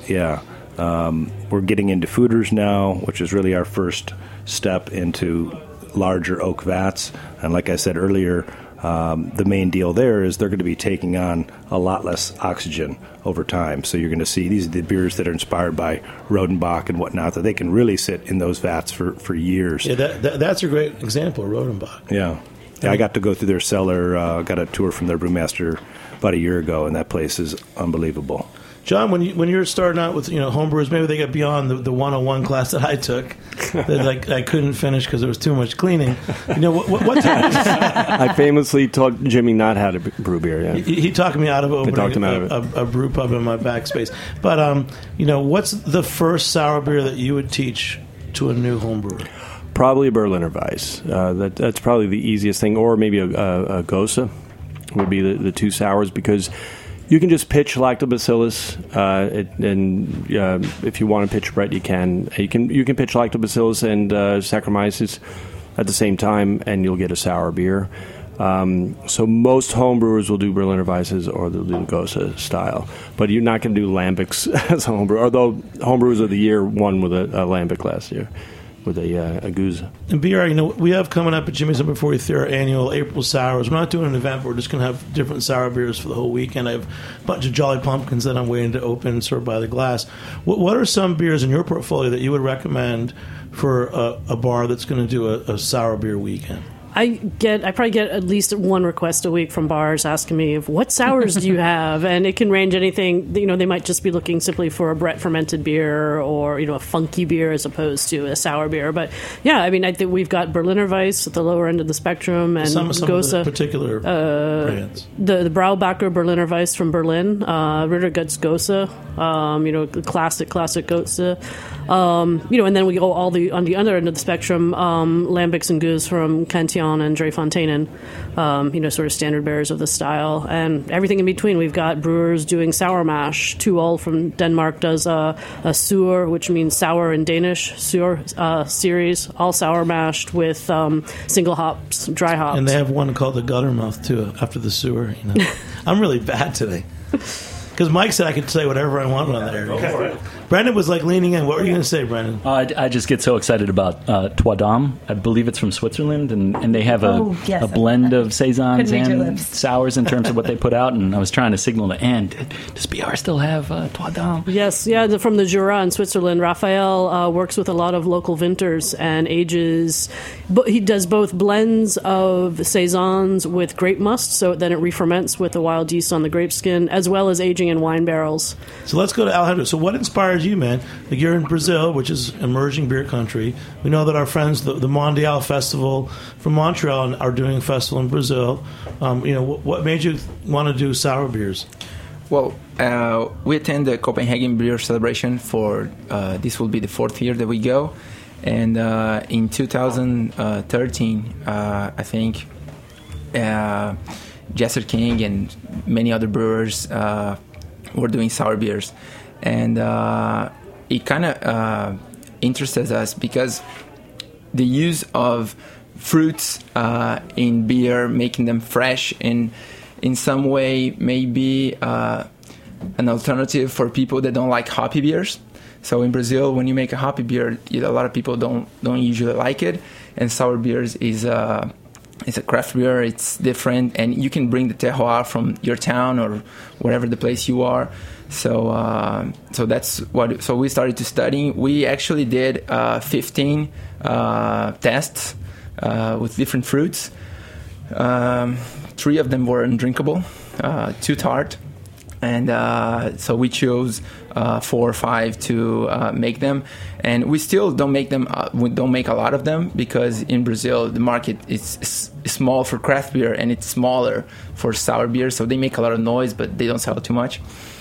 we're getting into fooders now, which is really our first step into larger oak vats. And like I said earlier, the main deal there is they're going to be taking on a lot less oxygen over time. So you're going to see these are the beers that are inspired by Rodenbach and whatnot, that they can really sit in those vats for years. Yeah, that's a great example of Rodenbach. Yeah. I got to go through their cellar, got a tour from their brewmaster about a year ago, and that place is unbelievable. John, when you're starting out with homebrewers, maybe they get beyond the 101 class that I took that I couldn't finish because there was too much cleaning. What time? I famously taught Jimmy not how to brew beer. Yeah. He talked me out of opening a brew pub in my backspace. But what's the first sour beer that you would teach to a new homebrewer? Probably a Berliner Weiss. That's probably the easiest thing, or maybe a Gose would be the two sours, because you can just pitch lactobacillus, and if you want to pitch Brett, you can. You can pitch lactobacillus and Saccharomyces at the same time, and you'll get a sour beer. So most homebrewers will do Berliner Weisses, or they'll do the Gose style. But you're not going to do lambics as a homebrewer, although homebrewers of the year won with a lambic last year with a goose. And beer, we have coming up at Jimmy's Number 43 our annual April Sours. We're not doing an event, but we're just going to have different sour beers for the whole weekend. I have a bunch of Jolly Pumpkins that I'm waiting to open and serve by the glass. What are some beers in your portfolio that you would recommend for a bar that's going to do a sour beer weekend? I probably get at least one request a week from bars asking me, what sours do you have? And it can range anything. They might just be looking simply for a Brett fermented beer, or a funky beer as opposed to a sour beer. But yeah, I think we've got Berliner Weiss at the lower end of the spectrum, and some Gose, of the particular brands. The Braubacher Berliner Weiss from Berlin, Ritter Guts Gose, classic Gose. And then we go on the other end of the spectrum, lambics and goose from Cantillon and Dre Fontainen, sort of standard bearers of the style, and everything in between. We've got brewers doing sour mash. Tuol from Denmark does a sur, which means sour in Danish, sur series, all sour mashed with single hops, dry hops. And they have one called the Guttermouth too, after the sewer. I'm really bad today. Because Mike said I could say whatever I want on there. Okay. Brendan was like leaning in. What were you going to say, Brendan? I just get so excited about Trois Dames. I believe it's from Switzerland, and they have a blend of saisons and sours in terms of what they put out. And I was trying to signal to Anne, does BR still have Trois Dames? Yes, yeah, from the Jura in Switzerland. Raphael works with a lot of local vintners and ages. But he does both blends of saisons with grape must, so then it re-ferments with the wild yeast on the grape skin, as well as aging in wine barrels. So let's go to Alejandro. So what inspires you, man? Like you're in Brazil, which is emerging beer country. We know that our friends, the Mondial Festival from Montreal, are doing a festival in Brazil. What made you want to do sour beers? Well, we attend the Copenhagen Beer Celebration for this will be the 4th year that we go. And in 2013, I think Jester King and many other brewers were doing sour beers. And it kind of interested us because the use of fruits in beer, making them fresh in some way, may be an alternative for people that don't like hoppy beers. So in Brazil, when you make a hoppy beer, a lot of people don't usually like it. And sour beers is a craft beer. It's different, and you can bring the terroir from your town or wherever the place you are. So that's what. So we started to study. We actually did 15 tests with different fruits. 3 of them were undrinkable, 2 tart. And so we chose 4 or 5 to make them, and we still don't make them. We don't make a lot of them because in Brazil the market is small for craft beer and it's smaller for sour beer. So they make a lot of noise, but they don't sell too much.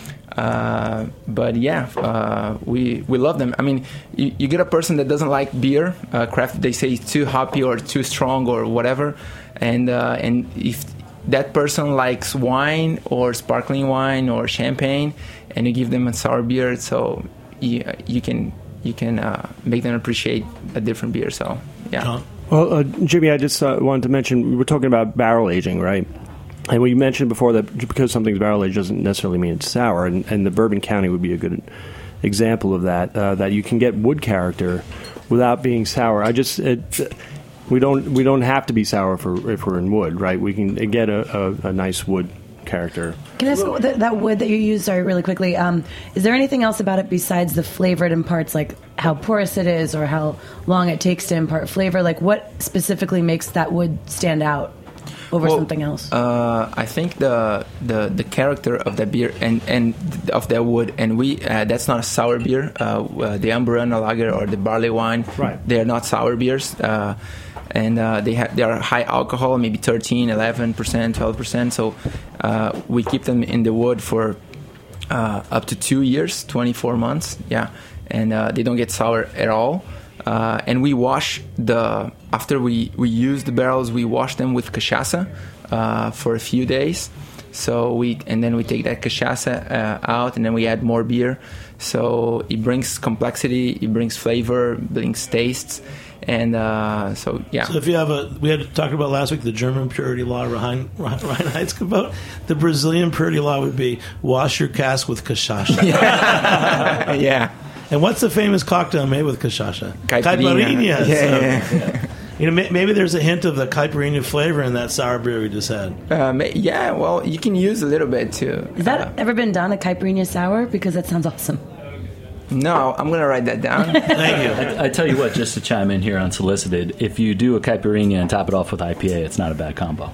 But yeah, we love them. I mean, you get a person that doesn't like beer, craft. They say it's too hoppy or too strong or whatever, and if that person likes wine or sparkling wine or champagne, and you give them a sour beer, so you can make them appreciate a different beer. So yeah. Well, Jimmy, I just wanted to mention, we were talking about barrel aging, right? And we mentioned before that because something's barrel aged doesn't necessarily mean it's sour, and the Bourbon County would be a good example of that. That you can get wood character without being sour. We don't have to be sour if we're in wood, right? We can get a nice wood character. Can I ask that wood that you use? Sorry, really quickly. Is there anything else about it besides the flavor it imparts, like how porous it is or how long it takes to impart flavor? Like what specifically makes that wood stand out over something else? I think the character of the beer and of the wood, and that's not a sour beer. The Amburana lager or the barley wine, right? They are not sour beers. And they are high alcohol, maybe 13, 11%, 12%. So we keep them in the wood for up to 2 years, 24 months. Yeah, and they don't get sour at all. And we wash after we use the barrels, we wash them with cachaça for a few days. So then we take that cachaça out, and then we add more beer. So it brings complexity, it brings flavor, brings tastes. And so, yeah. So if you have we had to talk about last week the German purity law, Reinheitsgebot. The Brazilian purity law would be wash your cask with cachaça. Yeah. And what's the famous cocktail made with cachaça? Caipirinha. Yeah. You know, maybe there's a hint of the caipirinha flavor in that sour beer we just had. Yeah, well, you can use a little bit too. Has that ever been done, a caipirinha sour? Because that sounds awesome. No, I'm going to write that down. Thank you. I tell you what, just to chime in here unsolicited, if you do a caipirinha and top it off with IPA, it's not a bad combo.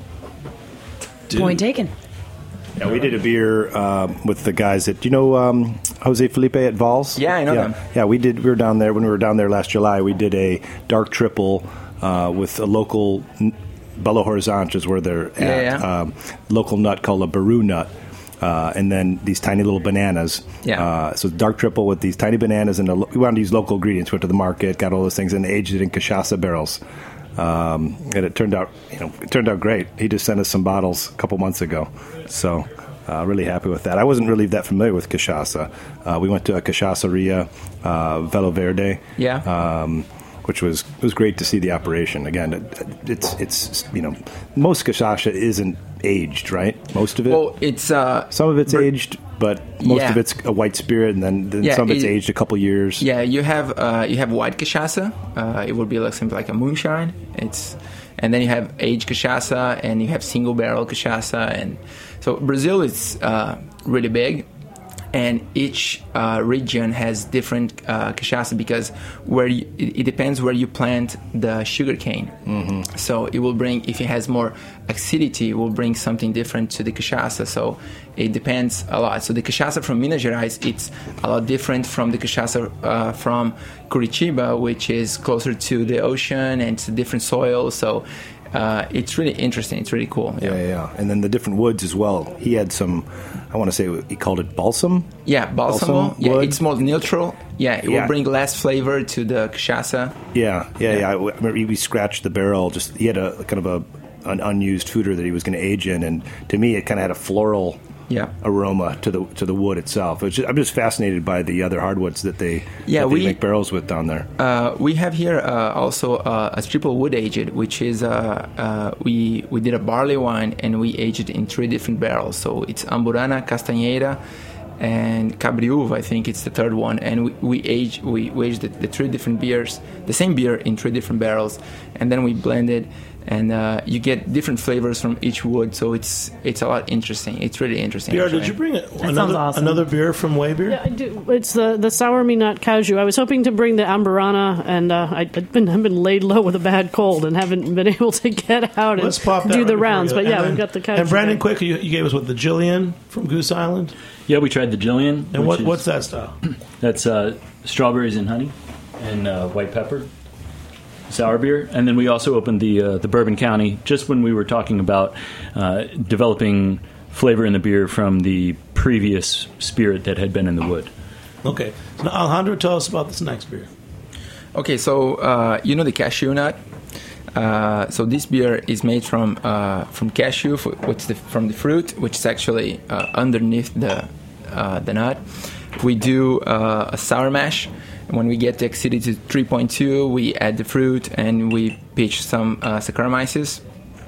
Point taken. Yeah, we did a beer with the guys at, do you know Jose Felipe at Valls? Yeah, I know them. Yeah, we were down there, when we were down there last July, we did a dark triple with a local Belo Horizonte is where they're at. Local nut called a Baru nut. And then these tiny little bananas. Yeah. So dark triple with these tiny bananas, and we wanted to use local ingredients. Went to the market, got all those things, and aged it in cachaça barrels. And it turned out, great. He just sent us some bottles a couple months ago, so really happy with that. I wasn't really that familiar with cachaça. We went to a cachaçeria, Velo Verde. Yeah. Which was great to see the operation. Again, it's most cachaça isn't aged, right? Most of it. Well, it's some of it's aged but most of it's a white spirit, and then some of it's aged a couple years. Yeah, you have white cachaça. It would be like something like a moonshine. And then you have aged cachaça, and you have single barrel cachaça, and so Brazil is really big. And each region has different cachaça because it depends where you plant the sugar cane. Mm-hmm. So it will bring, if it has more acidity, it will bring something different to the cachaça. So it depends a lot. So the cachaça from Minas Gerais, it's a lot different from the cachaça from Curitiba, which is closer to the ocean and it's a different soil. So it's really interesting. It's really cool. Yeah. And then the different woods as well. He had some, I want to say he called it balsam. Yeah, balsamo. Yeah, it's more neutral. Yeah, it will bring less flavor to the cachaça. Yeah. I remember we scratched the barrel. He had a kind of an unused foeder that he was going to age in, and to me it kind of had a floral aroma to the wood itself. I'm just fascinated by the other hardwoods that they make barrels with down there. We have here also a triple wood aged, which is we did a barley wine and we aged it in 3 different barrels. So it's Amburana, Castanheira, and Cabriúva, I think it's the third one. And we aged the 3 different beers, the same beer in 3 different barrels, and then we blended. And you get different flavors from each wood, so it's a lot interesting. It's really interesting. Pierre, did you bring another beer from Way Beer? Yeah, I do. It's the Sour Me Not Caju. I was hoping to bring the Amburana, and I've been laid low with a bad cold and haven't been able to get out and do the rounds. But we've got the Caju. And Brandon, quick, you gave us the Jillian from Goose Island? Yeah, we tried the Jillian. And what's that style? That's strawberries and honey and white pepper. Sour beer, and then we also opened the Bourbon County just when we were talking about developing flavor in the beer from the previous spirit that had been in the wood. Okay, so now Alejandro, tell us about this next beer. Okay, so the cashew nut. So this beer is made from cashew, from the fruit, which is actually underneath the nut. We do a sour mash. When we get the acidity to 3.2, we add the fruit and we pitch some Saccharomyces.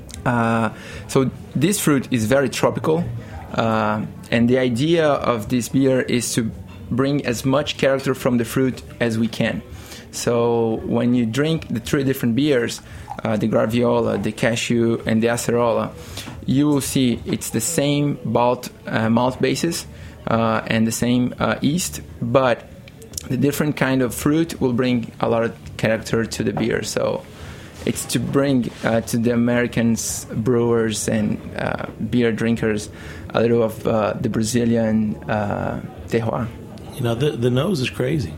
So this fruit is very tropical, and the idea of this beer is to bring as much character from the fruit as we can. So when you drink the 3 different beers, the Graviola, the Cashew, and the Acerola, you will see it's the same malt basis and the same yeast, but the different kind of fruit will bring a lot of character to the beer. So it's to bring to the Americans, brewers, and beer drinkers a little of the Brazilian terroir. The nose is crazy.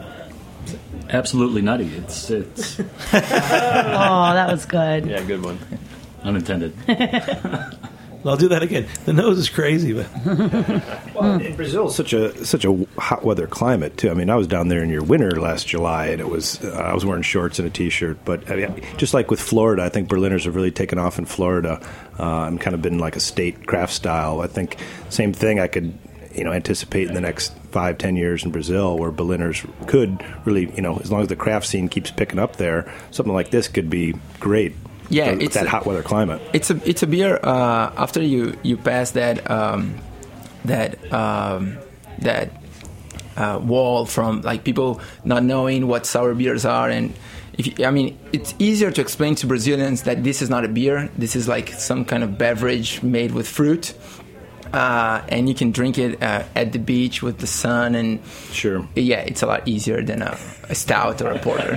Absolutely nutty. It's Oh, that was good. Yeah, good one. Unintended. I'll do that again. The nose is crazy, but in Brazil, it's such a hot weather climate too. I mean, I was down there in your winter last July, and it was I was wearing shorts and a t-shirt. But I mean, just like with Florida, I think Berliners have really taken off in Florida and kind of been like a state craft style. I think same thing I could anticipate in the next 5-10 years in Brazil, where Berliners could really, as long as the craft scene keeps picking up there, something like this could be great. Yeah, it's that hot weather climate. It's a beer. After you pass that wall from like people not knowing what sour beers are, and it's easier to explain to Brazilians that this is not a beer. This is like some kind of beverage made with fruit. And you can drink it at the beach with the sun, and sure, yeah, it's a lot easier than a stout or a porter.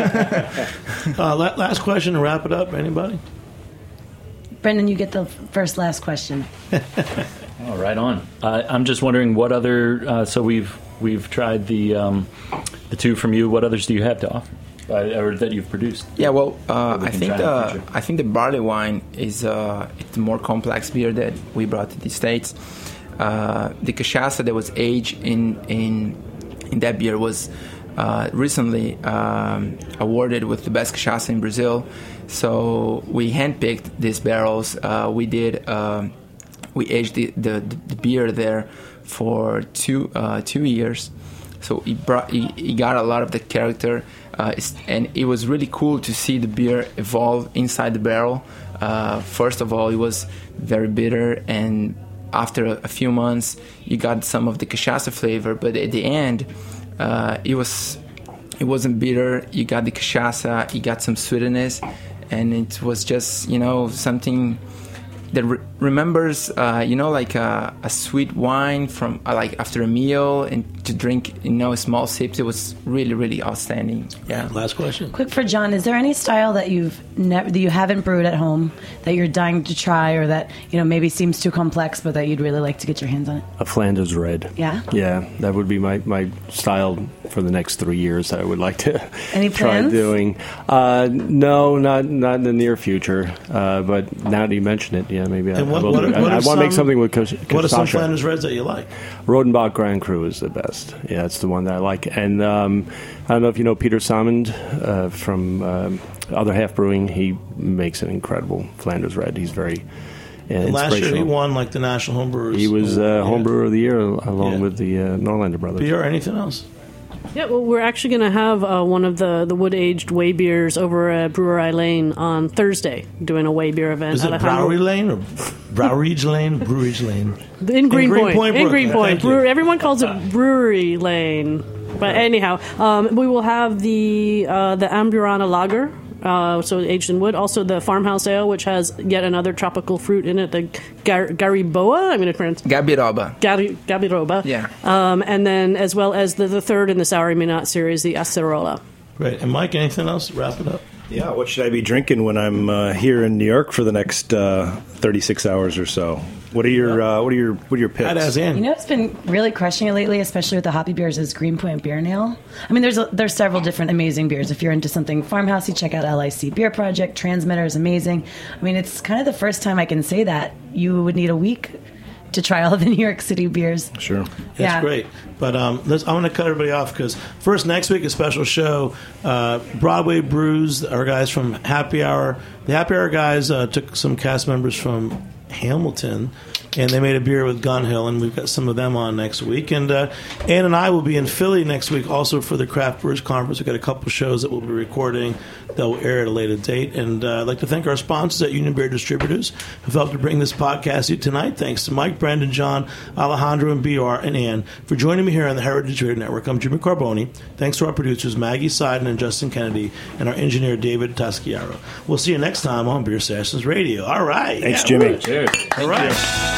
Last question to wrap it up. Anybody? Brendan, you get the first last question. Oh, right on. I'm just wondering what other. So we've tried the 2 from you. What others do you have to offer? Or that you've produced? Yeah, well, I think the barley wine is it's a more complex beer that we brought to the States. The cachaça that was aged in that beer was recently awarded with the best cachaça in Brazil. So we handpicked these barrels. We aged the beer there for 2 years. So it got a lot of the character. And it was really cool to see the beer evolve inside the barrel. First of all, it was very bitter and after a few months, you got some of the cachaça flavor, but at the end, it wasn't bitter. You got the cachaça, you got some sweetness, and it was just, something that remembers, like a sweet wine from like after a meal, and to drink, small sips. It was really, really outstanding. Yeah. Last question. Quick for John, is there any style that you haven't brewed at home that you're dying to try, or that maybe seems too complex, but that you'd really like to get your hands on it? A Flanders Red. Yeah? Yeah, that would be my style for the next 3 years. I would like to Any try plans? doing. No, not in the near future. But now that you mention it, yeah, maybe I will. I want to make something with cachaça. What are some Flanders Reds that you like? Rodenbach Grand Cru is the best. Yeah, it's the one that I like. And I don't know if you know Peter Salmond from Other Half Brewing. He makes an incredible Flanders Red. He's very and last year he won like the National Homebrewers. He was Homebrewer of the Year along with the Norlander brothers. Beer, anything else? Yeah, well, we're actually going to have one of the wood-aged whey beers over at Brewery Lane on Thursday, doing a whey beer event. Is it Brewery Lane or Breweridge Lane? Breweridge Lane. In Greenpoint. In Greenpoint. Everyone calls it Brewery Lane. But anyhow, we will have the Amburana Lager, so aged in wood. Also the Farmhouse Ale, which has yet another tropical fruit in it, the Gariboa. I'm going to pronounce Gabiroba. Gabiroba. Yeah. And then as well as the third in the Sour Minot series, the Acerola. Great. And Mike, anything else to wrap it up? Yeah, what should I be drinking when I'm here in New York for the next 36 hours or so? What are your picks? It's been really crushing it lately, especially with the hoppy beers, is Greenpoint Beer Ale. I mean, there's several different amazing beers. If you're into something farmhousey, check out LIC Beer Project. Transmitter is amazing. I mean, it's kind of the first time I can say that. You would need a week to try all the New York City beers. Sure. That's great. But I want to cut everybody off because first, next week, a special show. Broadway Brews, our guys from Happy Hour. The Happy Hour guys took some cast members from Hamilton, and they made a beer with Gun Hill, and we've got some of them on next week. And Ann and I will be in Philly next week also for the Craft Brewers Conference. We've got a couple shows that we'll be recording that will air at a later date. And I'd like to thank our sponsors at Union Beer Distributors who've helped to bring this podcast to you tonight. Thanks to Mike, Brendan, John, Alejandro, and BR, and Ann for joining me here on the Heritage Radio Network. I'm Jimmy Carboni. Thanks to our producers, Maggie Seiden and Justin Kennedy, and our engineer, David Taschiaro. We'll see you next time on Beer Sessions Radio. All right. Thanks, Jimmy. Cheers. All right.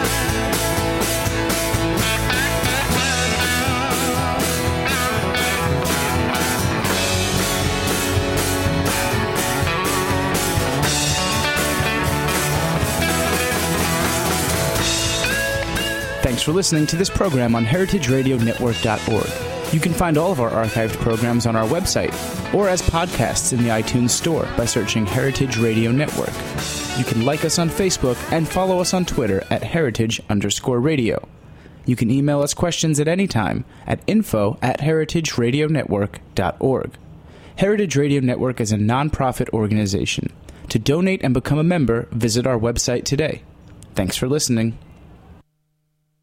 Thanks for listening to this program on heritageradionetwork.org. You can find all of our archived programs on our website or as podcasts in the iTunes Store by searching Heritage Radio Network. You can like us on Facebook and follow us on Twitter at @heritage_radio. You can email us questions at any time at info@heritageradionetwork.org. Heritage Radio Network is a non-profit organization. To donate and become a member, visit our website today. Thanks for listening.